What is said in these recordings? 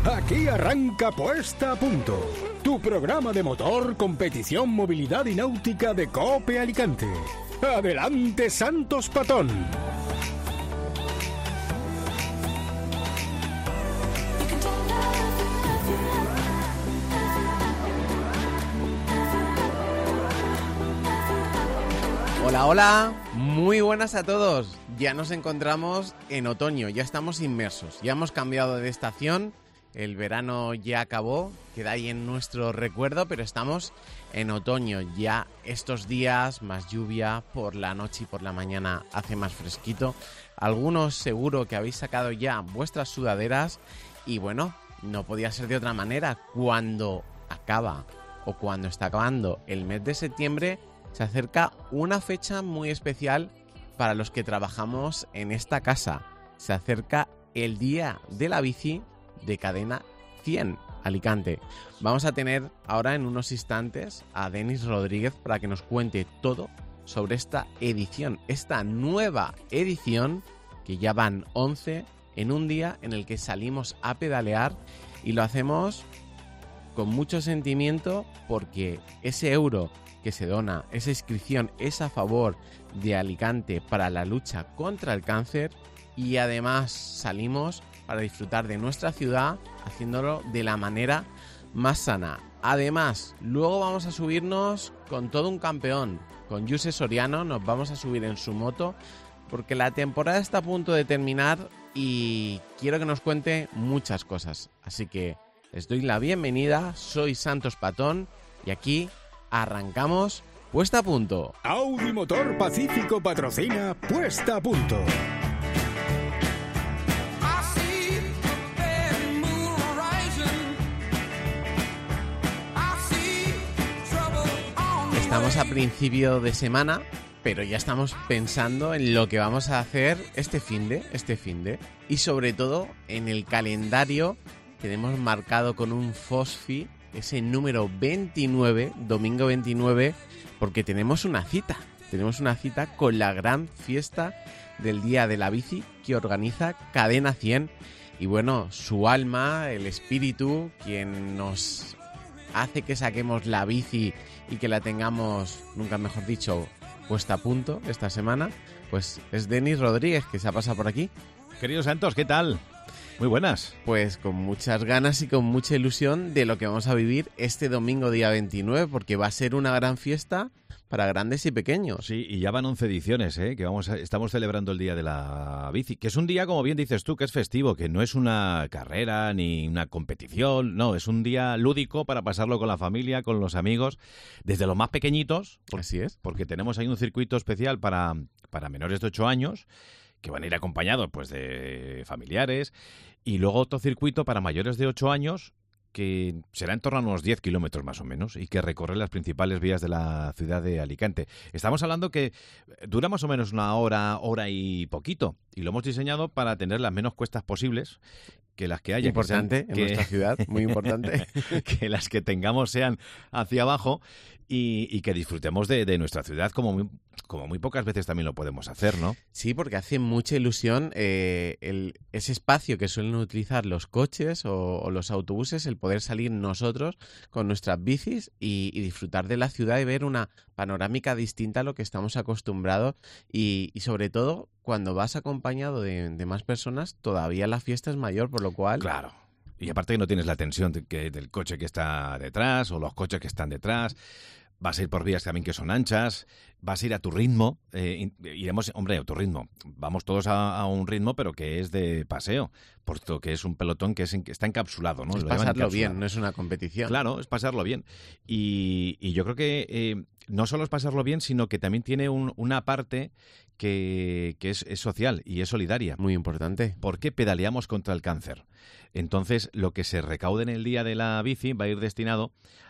Aquí arranca Puesta a Punto, tu programa de motor, competición, movilidad y náutica de COPE Alicante. ¡Adelante, Santos Patón! Hola, hola, muy buenas a todos. Ya nos encontramos en otoño, ya estamos inmersos, ya hemos cambiado de estación, el verano ya acabó, queda ahí en nuestro recuerdo, pero estamos en otoño. Ya estos días, más lluvia, por la noche y por la mañana hace más fresquito. Algunos seguro que habéis sacado ya vuestras sudaderas y bueno, no podía ser de otra manera. Cuando acaba o cuando está acabando el mes de septiembre, se acerca una fecha muy especial para los que trabajamos en esta casa. Se acerca el Día de la Bici de Cadena 100 Alicante. Vamos a tener ahora en unos instantes a Denis Rodríguez para que nos cuente todo sobre esta edición, esta nueva edición, que ya van 11 en un día en el que salimos a pedalear y lo hacemos con mucho sentimiento porque ese euro que se dona, esa inscripción es a favor de Alicante para la lucha contra el cáncer y además salimos para disfrutar de nuestra ciudad haciéndolo de la manera más sana. Además, luego vamos a subirnos con todo un campeón, con Jose Soriano, nos vamos a subir en su moto porque la temporada está a punto de terminar y quiero que nos cuente muchas cosas. Así que les doy la bienvenida, soy Santos Patón y aquí arrancamos Puesta a Punto. Audi Motor Pacífico patrocina Puesta a Punto. Estamos a principio de semana, pero ya estamos pensando en lo que vamos a hacer este finde y sobre todo en el calendario que hemos marcado con un fosfi, ese número 29, domingo 29, porque tenemos una cita con la gran fiesta del Día de la Bici que organiza Cadena 100 y bueno, su alma, el espíritu, quien nos hace que saquemos la bici y que la tengamos, nunca mejor dicho, puesta a punto esta semana, pues es Denis Rodríguez, que se ha pasado por aquí. Querido Santos, ¿qué tal? Muy buenas. Pues con muchas ganas y con mucha ilusión de lo que vamos a vivir este domingo día 29, porque va a ser una gran fiesta para grandes y pequeños. Sí, y ya van 11 ediciones, que estamos celebrando el Día de la Bici, que es un día, como bien dices tú, que es festivo, que no es una carrera ni una competición, no, es un día lúdico para pasarlo con la familia, con los amigos, desde los más pequeñitos. Así es. Porque tenemos ahí un circuito especial para menores de 8 años, que van a ir acompañados pues de familiares, y luego otro circuito para mayores de 8 años, que será en torno a unos 10 kilómetros más o menos, y que recorre las principales vías de la ciudad de Alicante. Estamos hablando que dura más o menos una hora y poquito, y lo hemos diseñado para tener las menos cuestas posibles, que las que haya. Importante en nuestra ciudad, muy importante. Que las que tengamos sean hacia abajo y que disfrutemos de nuestra ciudad como muy pocas veces también lo podemos hacer, ¿no? Sí, porque hace mucha ilusión ese espacio que suelen utilizar los coches o los autobuses, el poder salir nosotros con nuestras bicis y disfrutar de la ciudad y ver una panorámica distinta a lo que estamos acostumbrados y sobre todo cuando vas acompañado de más personas todavía la fiesta es mayor, por lo cual... Claro. Y aparte que no tienes la tensión del coche que está detrás o los coches que están detrás. Vas a ir por vías también que son anchas, vas a ir a tu ritmo, iremos, hombre, a tu ritmo. Vamos todos a un ritmo, pero que es de paseo, puesto que es un pelotón que está encapsulado, ¿no? Es pasarlo bien, no es una competición. Claro, es pasarlo bien. Y yo creo que no solo es pasarlo bien, sino que también tiene una parte que es social y es solidaria. Muy importante. Porque pedaleamos contra el cáncer. Entonces, lo que se recaude en el Día de la Bici va a ir destinado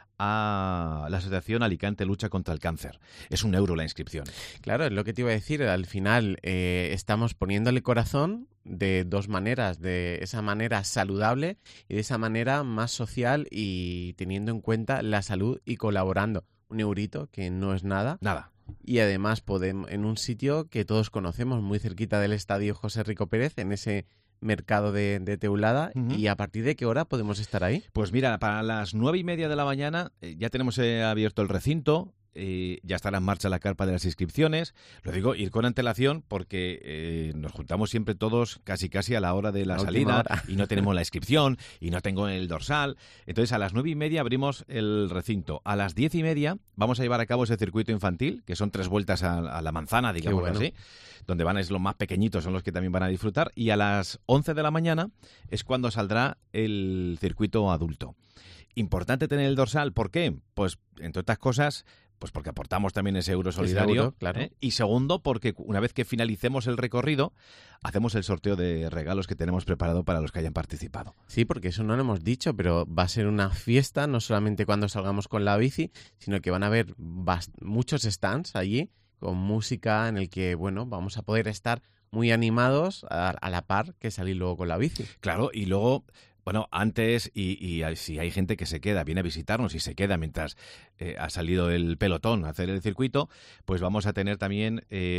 a la Asociación Alicante Lucha contra el Cáncer. Es €1 la inscripción. Claro, es lo que te iba a decir. Al final estamos poniéndole corazón de dos maneras, de esa manera saludable y de esa manera más social y teniendo en cuenta la salud y colaborando. €1 que no es nada. Nada. Y además podemos en un sitio que todos conocemos, muy cerquita del Estadio José Rico Pérez, en ese mercado de Teulada. ¿Y a partir de qué hora podemos estar ahí? Pues mira, para las 9:30 de la mañana ya tenemos abierto el recinto. Ya estará en marcha la carpa de las inscripciones. Lo digo, ir con antelación porque nos juntamos siempre todos casi a la hora de la salida y no tenemos la inscripción y no tengo el dorsal. Entonces a las 9:30 abrimos el recinto. A las 10:30 vamos a llevar a cabo ese circuito infantil, que son 3 vueltas a la manzana, digamos así, donde van es los más pequeñitos, son los que también van a disfrutar. Y a las 11 de la mañana es cuando saldrá el circuito adulto. Importante tener el dorsal, ¿por qué? Pues entre otras cosas, pues porque aportamos también ese euro solidario. Seguro, claro. Y segundo, porque una vez que finalicemos el recorrido, hacemos el sorteo de regalos que tenemos preparado para los que hayan participado. Sí, porque eso no lo hemos dicho, pero va a ser una fiesta, no solamente cuando salgamos con la bici, sino que van a haber muchos stands allí con música en el que, bueno, vamos a poder estar muy animados a la par que salir luego con la bici. Claro, y luego... Bueno, antes, y si hay gente que se queda, viene a visitarnos y se queda mientras ha salido el pelotón a hacer el circuito, pues vamos a tener también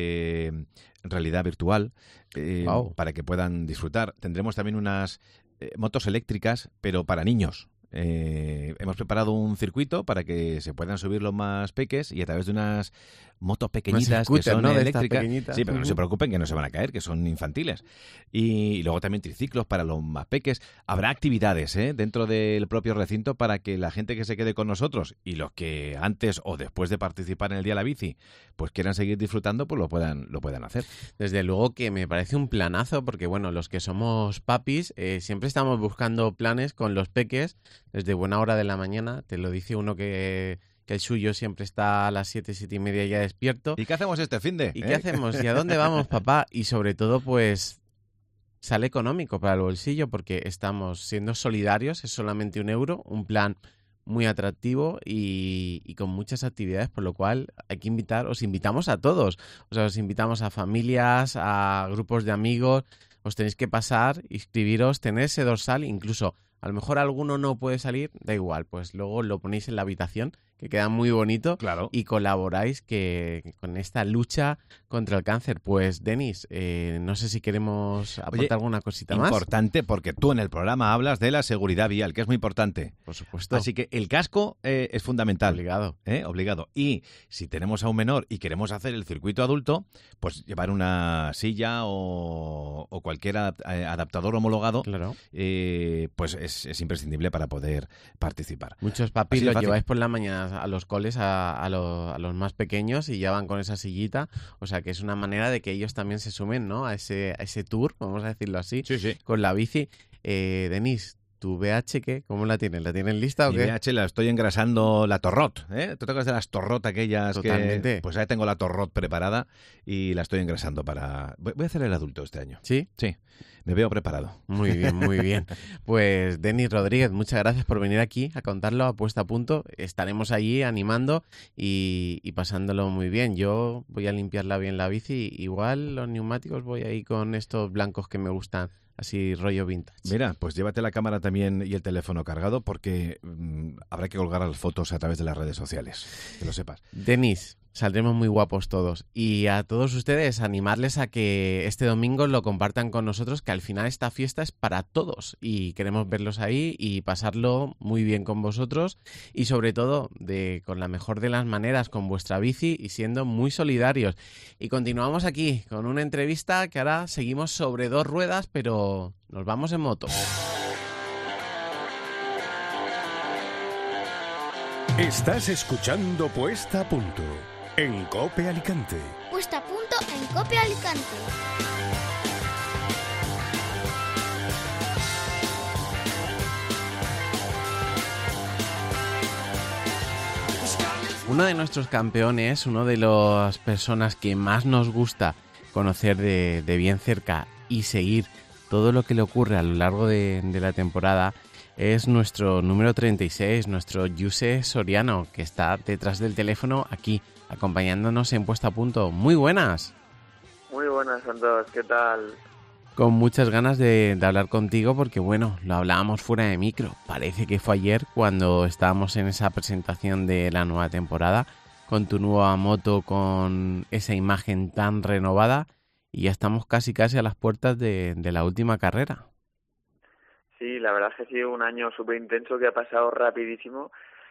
realidad virtual para que puedan disfrutar. Tendremos también unas motos eléctricas, pero para niños. Hemos preparado un circuito para que se puedan subir los más peques y a través de unas motos pequeñitas que son eléctricas. Sí, pero no se preocupen que no se van a caer, que son infantiles. Y luego también triciclos para los más peques. Habrá actividades dentro del propio recinto para que la gente que se quede con nosotros y los que antes o después de participar en el Día de la Bici pues quieran seguir disfrutando, pues lo puedan hacer. Desde luego que me parece un planazo porque, bueno, los que somos papis siempre estamos buscando planes con los peques desde buena hora de la mañana. Te lo dice uno que el suyo siempre está a las 7:30 ya despierto. ¿Y qué hacemos este finde? ¿Y qué hacemos? ¿Y a dónde vamos, papá? Y sobre todo, pues, sale económico para el bolsillo porque estamos siendo solidarios, es solamente €1, un plan muy atractivo y con muchas actividades, por lo cual hay que os invitamos a todos. O sea, os invitamos a familias, a grupos de amigos, os tenéis que pasar, inscribiros, tener ese dorsal, incluso a lo mejor alguno no puede salir, da igual, pues luego lo ponéis en la habitación, que queda muy bonito, claro. Y colaboráis con esta lucha contra el cáncer. Pues, Denis, no sé si queremos aportar alguna cosita más. Importante, porque tú en el programa hablas de la seguridad vial, que es muy importante. Por supuesto. Así que el casco es fundamental. Obligado. Obligado. Y si tenemos a un menor y queremos hacer el circuito adulto, pues llevar una silla o cualquier adaptador homologado, claro. Pues es imprescindible para poder participar. Muchos papis lo lleváis por la mañana a los coles, a los más pequeños y ya van con esa sillita, o sea que es una manera de que ellos también se sumen, ¿no? a ese tour, vamos a decirlo así, sí. Con la bici. Denis, ¿tu VH qué? ¿Cómo la tienes? ¿La tienes lista o qué? Mi VH la estoy engrasando la torrot, ¿Te tocas de las torrot aquellas? Totalmente. Pues ya tengo la torrot preparada y la estoy engrasando para... Voy a hacer el adulto este año. ¿Sí? Sí, me veo preparado. Muy bien, muy bien. Pues Denis Rodríguez, muchas gracias por venir aquí a contarlo a puesta a punto. Estaremos allí animando y pasándolo muy bien. Yo voy a limpiarla bien la bici. Igual los neumáticos voy ahí con estos blancos que me gustan, así rollo vintage. Mira, pues llévate la cámara también y el teléfono cargado porque habrá que colgar las fotos a través de las redes sociales, que lo sepas. Denis, saldremos muy guapos todos. Y a todos ustedes, animarles a que este domingo lo compartan con nosotros, que al final esta fiesta es para todos y queremos verlos ahí y pasarlo muy bien con vosotros y sobre todo con la mejor de las maneras, con vuestra bici y siendo muy solidarios. Y continuamos aquí con una entrevista que ahora seguimos sobre 2 ruedas, pero nos vamos en moto. Estás escuchando Puesta a Punto en COPE Alicante. Puesta a Punto en COPE Alicante. Uno de nuestros campeones, una de las personas que más nos gusta conocer de bien cerca y seguir todo lo que le ocurre a lo largo de la temporada, es nuestro número 36, nuestro Jose Soriano, que está detrás del teléfono aquí, acompañándonos en Puesta a Punto. Muy buenas. Muy buenas a todos, ¿qué tal? Con muchas ganas de hablar contigo porque, bueno, lo hablábamos fuera de micro. Parece que fue ayer cuando estábamos en esa presentación de la nueva temporada, con tu nueva moto, con esa imagen tan renovada. y ya estamos casi a las puertas de la última carrera. Sí, la verdad es que ha sido un año súper intenso que ha pasado rapidísimo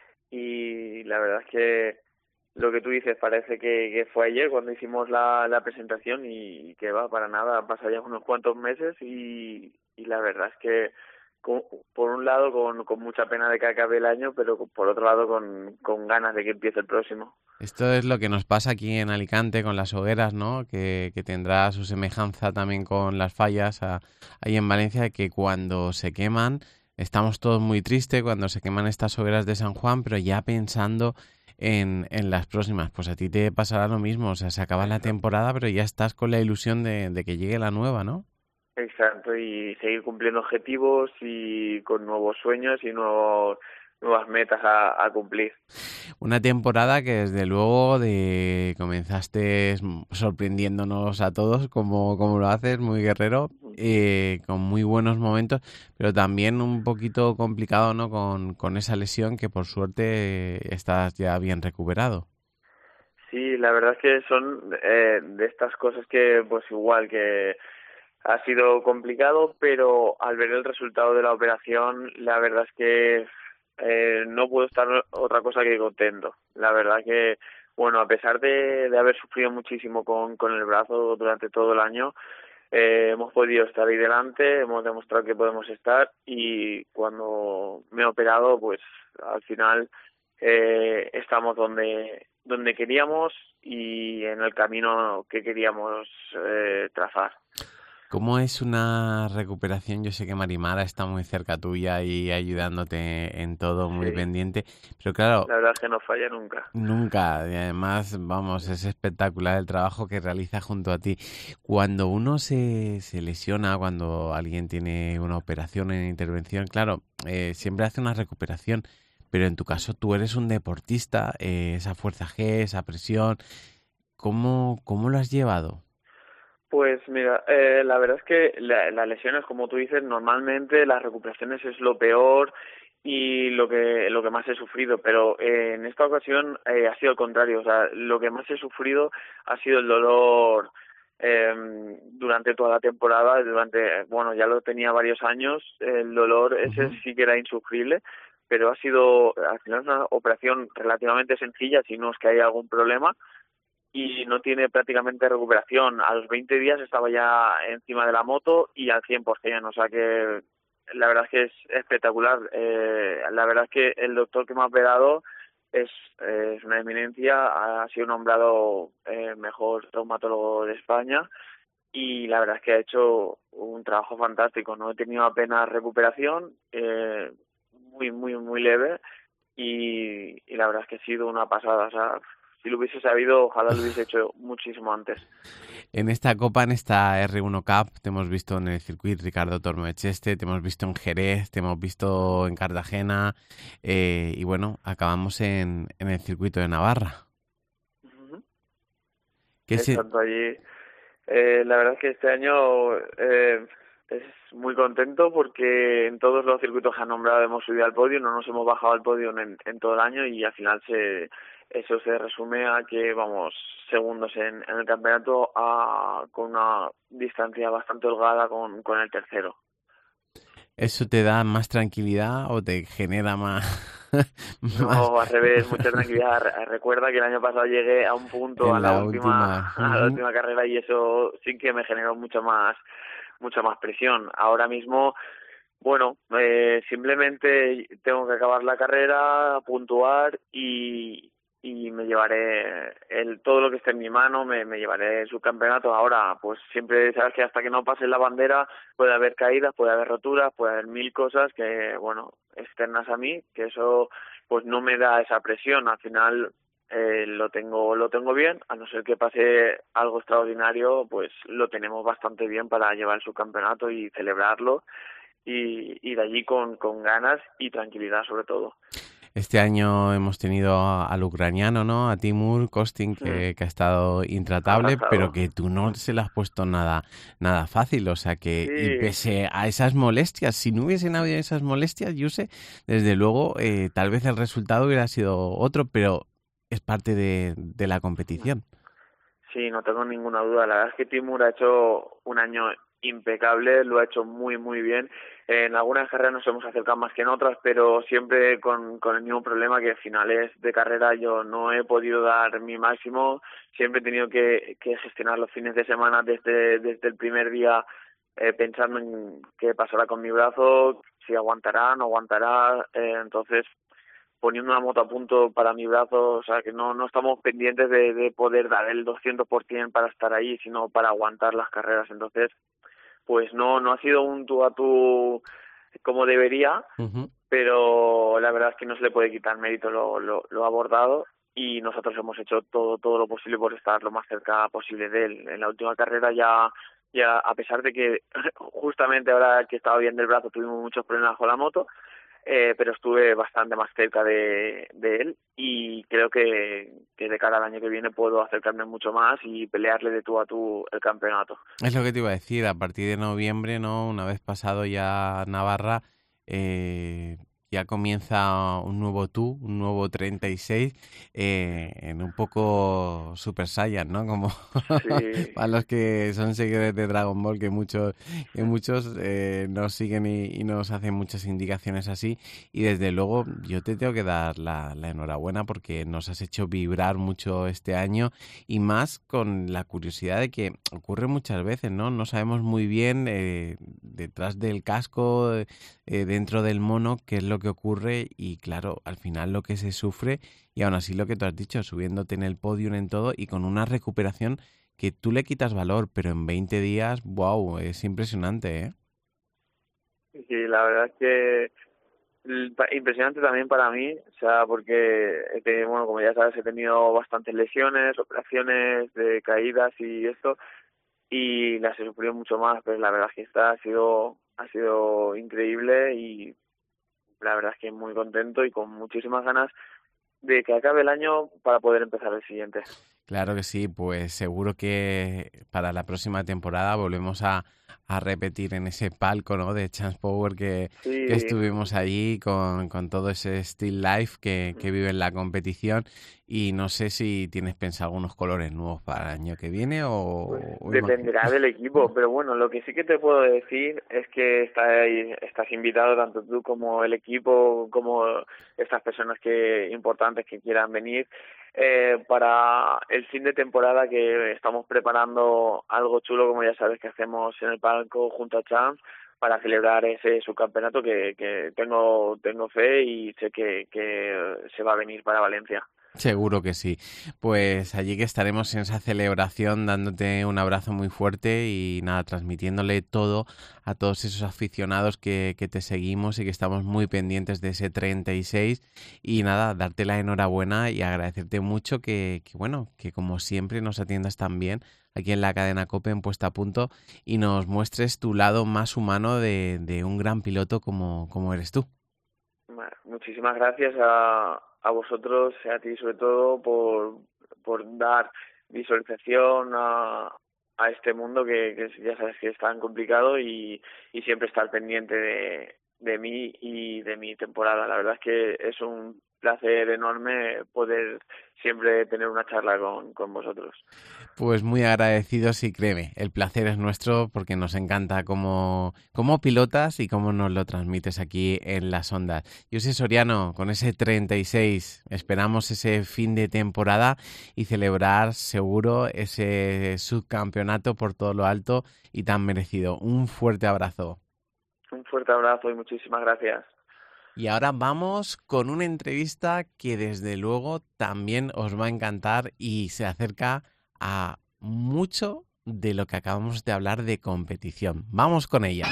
y la verdad es que lo que tú dices parece que fue ayer cuando hicimos la presentación y que va, para nada, han pasado ya unos cuantos meses y la verdad es que por un lado con mucha pena de que acabe el año, pero por otro lado con ganas de que empiece el próximo. Esto es lo que nos pasa aquí en Alicante con las hogueras, ¿no? Que tendrá su semejanza también con las fallas ahí en Valencia, que cuando se queman estamos todos muy tristes cuando se queman estas hogueras de San Juan, pero ya pensando en las próximas. Pues a ti te pasará lo mismo, o sea, se acaba la temporada, pero ya estás con la ilusión de que llegue la nueva, ¿no? Exacto, y seguir cumpliendo objetivos y con nuevos sueños y nuevas metas a cumplir. Una temporada que desde luego comenzaste sorprendiéndonos a todos como lo haces, muy guerrero, con muy buenos momentos, pero también un poquito complicado, ¿no? Con esa lesión que por suerte estás ya bien recuperado. Sí, la verdad es que son de estas cosas que pues igual que ha sido complicado, pero al ver el resultado de la operación, la verdad es que no puedo estar otra cosa que contento. La verdad que, bueno, a pesar de haber sufrido muchísimo con el brazo durante todo el año, hemos podido estar ahí delante, hemos demostrado que podemos estar y cuando me he operado, pues al final estamos donde queríamos y en el camino que queríamos trazar. ¿Cómo es una recuperación? Yo sé que Marimara está muy cerca tuya y ayudándote en todo, muy pendiente, pero claro... La verdad es que no falla nunca. Nunca, y además, vamos, es espectacular el trabajo que realiza junto a ti. Cuando uno se lesiona, cuando alguien tiene una operación, una intervención, claro, siempre hace una recuperación, pero en tu caso tú eres un deportista, esa fuerza G, esa presión, ¿cómo lo has llevado? Pues mira, la verdad es que las lesiones, como tú dices, normalmente las recuperaciones es lo peor y lo que más he sufrido, pero en esta ocasión ha sido al contrario, o sea, lo que más he sufrido ha sido el dolor durante toda la temporada, bueno, ya lo tenía varios años, el dolor ese sí que era insufrible, pero ha sido al final una operación relativamente sencilla, si no es que hay algún problema, y no tiene prácticamente recuperación. A los 20 días estaba ya encima de la moto y al 100%, o sea que la verdad es que es espectacular. La verdad es que el doctor que me ha operado es una eminencia, ha sido nombrado mejor traumatólogo de España y la verdad es que ha hecho un trabajo fantástico. No he tenido apenas recuperación, muy leve y la verdad es que ha sido una pasada, o sea, si lo hubiese sabido, ojalá lo hubiese hecho muchísimo antes. En esta Copa, en esta R1 Cup, te hemos visto en el circuito Ricardo Tormo Echeste, te hemos visto en Jerez, te hemos visto en Cartagena y bueno, acabamos en el circuito de Navarra. Exacto, allí. La verdad es que este año es muy contento porque en todos los circuitos que han nombrado hemos subido al podio, no nos hemos bajado al podio en todo el año y al final eso se resume a que vamos segundos en el campeonato con una distancia bastante holgada con el tercero. ¿Eso te da más tranquilidad o te genera más? No, al revés, mucha tranquilidad. Recuerda que el año pasado llegué a un punto a la última carrera y eso sí que me generó mucha más presión. Ahora mismo, bueno, simplemente tengo que acabar la carrera, puntuar y me llevaré todo lo que esté en mi mano, me llevaré el subcampeonato. Ahora, pues siempre sabes que hasta que no pase la bandera puede haber caídas, puede haber roturas, puede haber mil cosas que, bueno, externas a mí, que eso pues no me da esa presión. Al final lo tengo bien, a no ser que pase algo extraordinario, pues lo tenemos bastante bien para llevar el subcampeonato y celebrarlo y de allí con ganas y tranquilidad sobre todo. Este año hemos tenido al ucraniano, ¿no? A Timur Kostin, que ha estado intratable, pero que tú no se le has puesto nada fácil. O sea que, y pese a esas molestias, si no hubiesen habido esas molestias, Jose, desde luego, tal vez el resultado hubiera sido otro, pero es parte de la competición. Sí, no tengo ninguna duda. La verdad es que Timur ha hecho un año impecable, lo ha hecho muy, muy bien. En algunas carreras nos hemos acercado más que en otras, pero siempre con el mismo problema, que a finales de carrera yo no he podido dar mi máximo. Siempre he tenido que gestionar los fines de semana desde el primer día, pensando en qué pasará con mi brazo, si aguantará, no aguantará. Entonces, poniendo una moto a punto para mi brazo, o sea, que no estamos pendientes de poder dar el 200% para estar ahí, sino para aguantar las carreras. Entonces, pues no ha sido un tú a tú como debería, pero la verdad es que no se le puede quitar mérito lo abordado, y nosotros hemos hecho todo lo posible por estar lo más cerca posible de él. En la última carrera ya a pesar de que justamente ahora que estaba bien del brazo tuvimos muchos problemas con la moto, pero estuve bastante más cerca de él, y creo que de cara al año que viene puedo acercarme mucho más y pelearle de tú a tú el campeonato. Es lo que te iba a decir, a partir de noviembre, ¿no? Una vez pasado ya Navarra, ya comienza un nuevo un nuevo 36, en un poco Super Saiyan, ¿no? Como Sí. para los que son seguidores de Dragon Ball, que muchos nos siguen y nos hacen muchas indicaciones así. Y desde luego yo te tengo que dar la enhorabuena, porque nos has hecho vibrar mucho este año, y más con la curiosidad de que ocurre muchas veces, ¿no? No sabemos muy bien detrás del casco, dentro del mono, qué es lo que ocurre, y claro, al final lo que se sufre, y aún así lo que tú has dicho, subiéndote en el podium en todo y con una recuperación que tú le quitas valor, pero en 20 días, wow, es impresionante, ¿eh? Sí, la verdad es que impresionante también para mí, o sea, porque bueno, como ya sabes, he tenido bastantes lesiones, operaciones de caídas y esto, y las he sufrido mucho más, pero la verdad es que esta ha sido increíble, y la verdad es que muy contento y con muchísimas ganas de que acabe el año para poder empezar el siguiente. Claro que sí, pues seguro que para la próxima temporada volvemos a repetir en ese palco, ¿no? De Chance Power que estuvimos allí con todo ese still life que vive en la competición. Y no sé si tienes pensado algunos colores nuevos para el año que viene o dependerá del equipo, pero bueno, lo que sí que te puedo decir es que estás invitado, tanto tú como el equipo, como estas personas importantes que quieran venir, para el fin de temporada, que estamos preparando algo chulo, como ya sabes, que hacemos en el palco junto a Chance, para celebrar ese subcampeonato que tengo fe, y sé que se va a venir para Valencia. Seguro que sí. Pues allí que estaremos en esa celebración, dándote un abrazo muy fuerte y nada, transmitiéndole todo a todos esos aficionados que te seguimos y que estamos muy pendientes de ese 36. Y nada, darte la enhorabuena y agradecerte mucho que como siempre nos atiendas tan bien aquí en la cadena COPE en Puesta a Punto, y nos muestres tu lado más humano de un gran piloto como eres tú. Bueno, muchísimas gracias a vosotros, a ti sobre todo, por dar visualización a este mundo que ya sabes que es tan complicado, y siempre estar pendiente de mí y de mi temporada. La verdad es que es un placer enorme poder siempre tener una charla con vosotros. Pues muy agradecidos, y créeme, el placer es nuestro, porque nos encanta cómo pilotas y cómo nos lo transmites aquí en las ondas. José Soriano, con ese 36 esperamos ese fin de temporada y celebrar seguro ese subcampeonato por todo lo alto y tan merecido. Un fuerte abrazo. Un fuerte abrazo y muchísimas gracias. Y ahora vamos con una entrevista que desde luego también os va a encantar y se acerca a mucho de lo que acabamos de hablar de competición. Vamos con ella.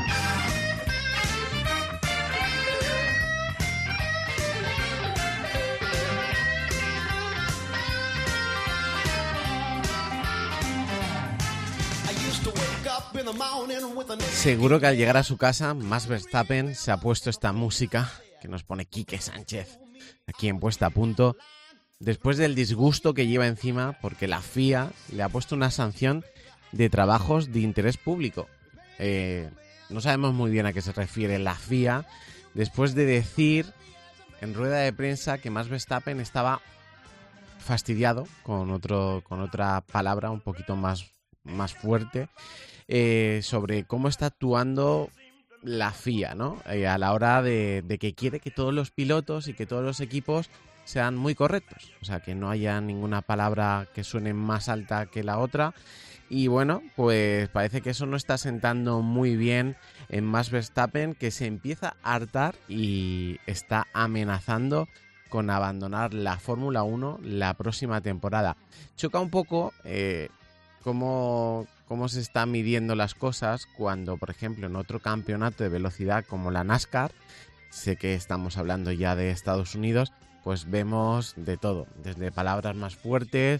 Seguro que al llegar a su casa, Max Verstappen se ha puesto esta música que nos pone Quique Sánchez aquí en Puesta a Punto, después del disgusto que lleva encima porque la FIA le ha puesto una sanción de trabajos de interés público. No sabemos muy bien a qué se refiere la FIA, después de decir en rueda de prensa que Max Verstappen estaba fastidiado con otra palabra un poquito más fuerte sobre cómo está actuando la FIA, ¿no? A la hora de que quiere que todos los pilotos y que todos los equipos sean muy correctos, o sea, que no haya ninguna palabra que suene más alta que la otra. Y bueno, pues parece que eso no está sentando muy bien en Max Verstappen, que se empieza a hartar y está amenazando con abandonar la Fórmula 1 la próxima temporada. Choca un poco cómo se están midiendo las cosas cuando, por ejemplo, en otro campeonato de velocidad como la NASCAR, sé que estamos hablando ya de Estados Unidos, pues vemos de todo, desde palabras más fuertes,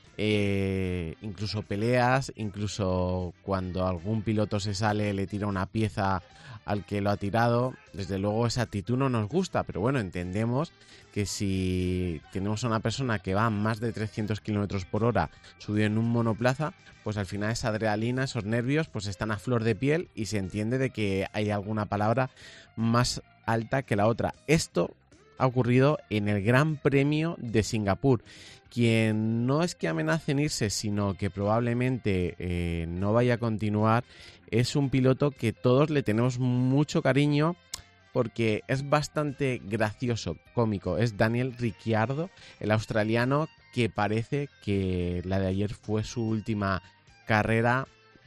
incluso peleas, incluso cuando algún piloto se sale le tira una pieza al que lo ha tirado. Desde luego esa actitud no nos gusta, pero bueno, entendemos que si tenemos a una persona que va a más de 300 km por hora subido en un monoplaza, pues al final esa adrenalina, esos nervios, pues están a flor de piel y se entiende de que hay alguna palabra más alta que la otra. Esto ha ocurrido en el Gran Premio de Singapur. Quien no es que amenace en irse, sino que probablemente no vaya a continuar, es un piloto que todos le tenemos mucho cariño porque es bastante gracioso, cómico. Es Daniel Ricciardo, el australiano, que parece que la de ayer fue su última carrera.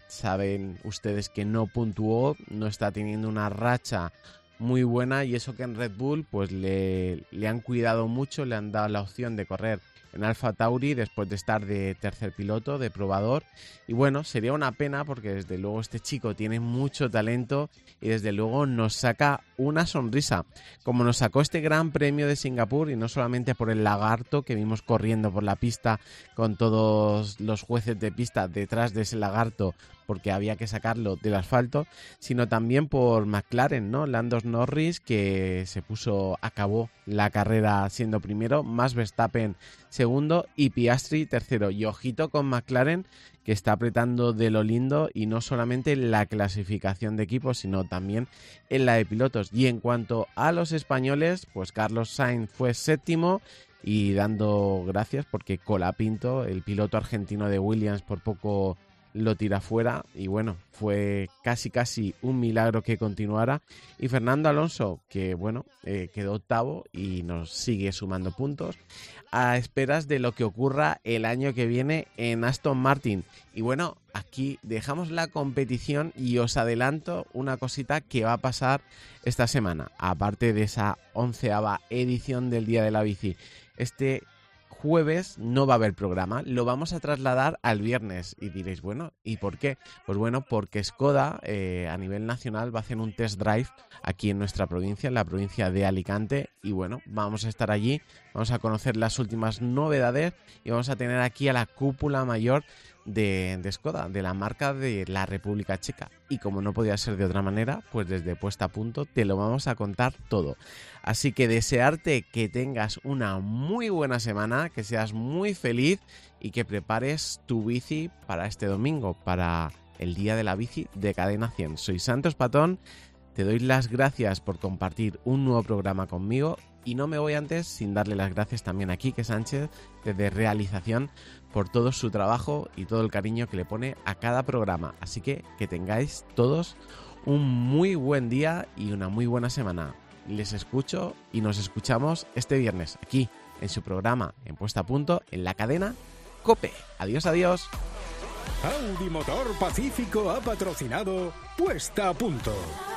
Saben ustedes que no puntuó, no está teniendo una racha muy buena, y eso que en Red Bull pues le han cuidado mucho, le han dado la opción de correr en Alfa Tauri después de estar de tercer piloto, de probador. Y bueno, sería una pena porque desde luego este chico tiene mucho talento y desde luego nos saca una sonrisa, como nos sacó este Gran Premio de Singapur, y no solamente por el lagarto que vimos corriendo por la pista con todos los jueces de pista detrás de ese lagarto porque había que sacarlo del asfalto, sino también por McLaren, ¿no? Lando Norris, que acabó la carrera siendo primero, Max Verstappen segundo y Piastri tercero. Y ojito con McLaren, que está apretando de lo lindo, y no solamente en la clasificación de equipos, sino también en la de pilotos. Y en cuanto a los españoles, pues Carlos Sainz fue séptimo, y dando gracias porque Colapinto, el piloto argentino de Williams, por poco lo tira fuera, y bueno, fue casi un milagro que continuara. Y Fernando Alonso, que bueno, quedó octavo y nos sigue sumando puntos a esperas de lo que ocurra el año que viene en Aston Martin. Y bueno, aquí dejamos la competición y os adelanto una cosita que va a pasar esta semana, aparte de esa 11ª edición del Día de la Bici. Este jueves no va a haber programa, lo vamos a trasladar al viernes, y diréis, bueno, ¿y por qué? Pues bueno, porque Skoda a nivel nacional va a hacer un test drive aquí en nuestra provincia, en la provincia de Alicante, y bueno, vamos a estar allí, vamos a conocer las últimas novedades y vamos a tener aquí a la cúpula mayor de Skoda, de la marca de la República Checa. Y como no podía ser de otra manera, pues desde Puesta a Punto te lo vamos a contar todo. Así que desearte que tengas una muy buena semana, que seas muy feliz y que prepares tu bici para este domingo, para el Día de la Bici de Cadena 100. Soy Santos Patón, te doy las gracias por compartir un nuevo programa conmigo, y no me voy antes sin darle las gracias también a Quique Sánchez desde Realización por todo su trabajo y todo el cariño que le pone a cada programa. Así que tengáis todos un muy buen día y una muy buena semana. Les escucho y nos escuchamos este viernes aquí en su programa en Puesta a Punto en la cadena COPE. Adiós, adiós. Audi Motor Pacífico ha patrocinado Puesta a Punto.